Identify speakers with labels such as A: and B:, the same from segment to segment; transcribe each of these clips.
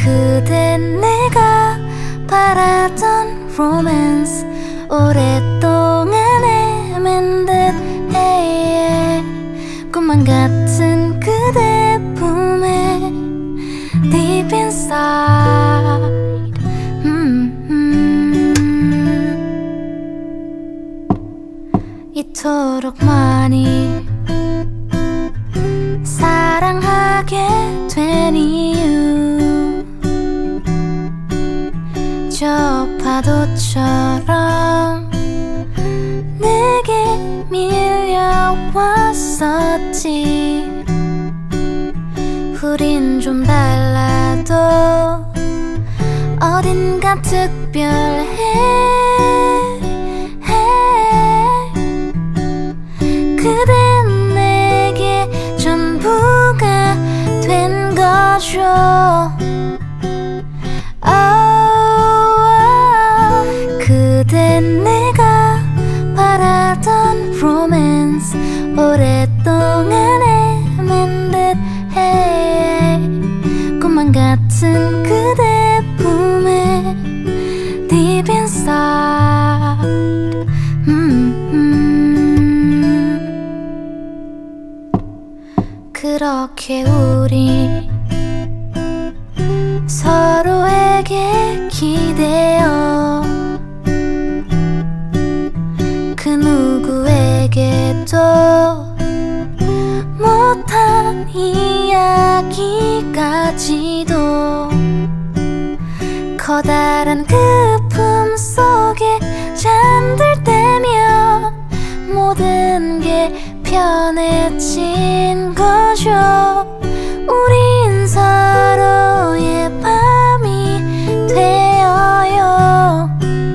A: 그대 내가 바라던 로맨스 오랫동안 헤맨 듯 해 꿈만 같은 그대 품에 Deep inside 이토록 많이 사랑하게 된 이유 저 파도처럼 내게 밀려왔었지 우린 좀 달라도 어딘가 특별해 그댄 내게 전부가 된 거죠 그댄 내가 바라던 로맨스 오랫동안 헤맨 듯 해 꿈만 같은 그대 품에 Deep inside 그렇게 우리 서로에게 기대어 그 누구에게도 못한 이야기까지도 커다란 그 품 속에 잠들 때면 모든 게 편해진 거죠 우린 서로의 밤이 되어요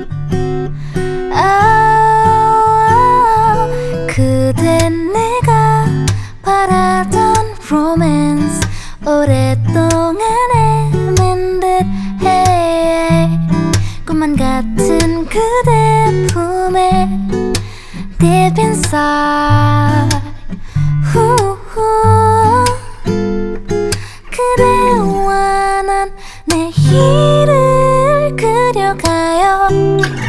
A: 그댄 내가 바라던 로맨스 오랫동안 헤맨 듯 해 꿈만 같은 그대 품에 Deep inside 그대와 난 내일을 그려가요